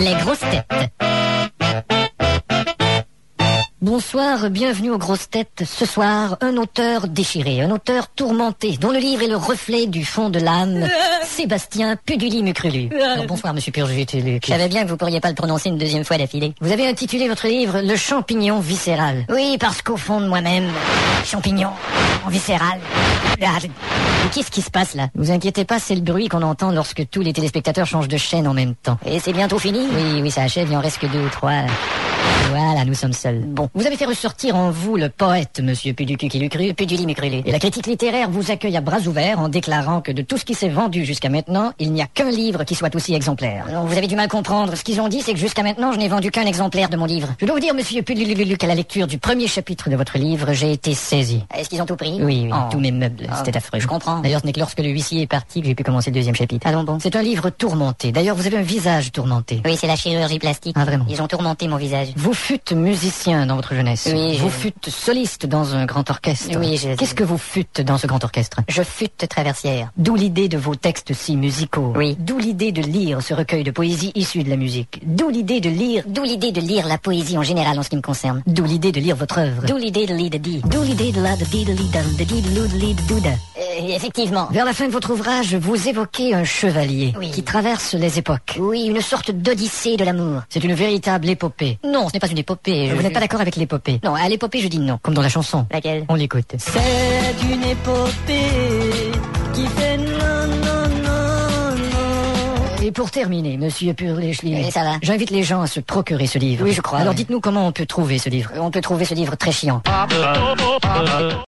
Les grosses têtes. Bonsoir, bienvenue aux grosses têtes. Ce soir, un auteur déchiré, un auteur tourmenté, dont le livre est le reflet du fond de l'âme, Sébastien Puduli-Mucrulu. Alors, bonsoir, monsieur Purgitulu. Je savais bien que vous pourriez pas le prononcer une deuxième fois d'affilée. Vous avez intitulé votre livre « Le champignon viscéral ». Oui, parce qu'au fond de moi-même, champignon viscéral. Mais qu'est-ce qui se passe là? Vous inquiétez pas, c'est le bruit qu'on entend lorsque tous les téléspectateurs changent de chaîne en même temps. Et c'est bientôt fini? Oui, ça achève, il en reste que 2 ou 3. Voilà, nous sommes seuls. Bon, vous avez fait ressortir en vous le poète, monsieur Puduli-Mucrulu. Et la critique littéraire vous accueille à bras ouverts en déclarant que de tout ce qui s'est vendu jusqu'à maintenant, il n'y a qu'un livre qui soit aussi exemplaire. Alors, vous avez du mal comprendre. Ce qu'ils ont dit, c'est que jusqu'à maintenant, je n'ai vendu qu'un exemplaire de mon livre. Je dois vous dire, monsieur Puduli, qu'à la lecture du premier chapitre de votre livre, j'ai été saisi. Est-ce qu'ils ont tout pris? Oui, tous mes meubles. C'était affreux. Je comprends. D'ailleurs, ce n'est que lorsque le huissier est parti que j'ai pu commencer le deuxième chapitre. Ah bon. C'est un livre tourmenté. D'ailleurs, vous avez un visage tourmenté. Oui, c'est la chirurgie plastique. Ah, vraiment? Ils ont tourmenté mon visage. Vous fûtes musicien dans votre jeunesse. Oui, vous fûtes soliste dans un grand orchestre. Oui, Qu'est-ce que vous fûtes dans ce grand orchestre? Je fûtes traversière. D'où l'idée de vos textes si musicaux. Oui. D'où l'idée de lire ce recueil de poésie issue de la musique. D'où l'idée de lire la poésie en général en ce qui me concerne. D'où l'idée de lire votre œuvre. D'où l'idée de lire D'où l'idée de la effectivement. Vers la fin de votre ouvrage, vous évoquez un chevalier qui traverse les époques. Oui, une sorte d'odyssée de l'amour. C'est une véritable épopée. Non, ce n'est pas une épopée. Vous n'êtes pas d'accord avec l'épopée? Non, à l'épopée, je dis non. Comme dans la chanson. Laquelle? On l'écoute. C'est une épopée qui fait non. Et pour terminer, monsieur Purgitulu, ça va. j'invite les gens à se procurer ce livre. Oui, je crois. Alors dites-nous comment on peut trouver ce livre. On peut trouver ce livre très chiant.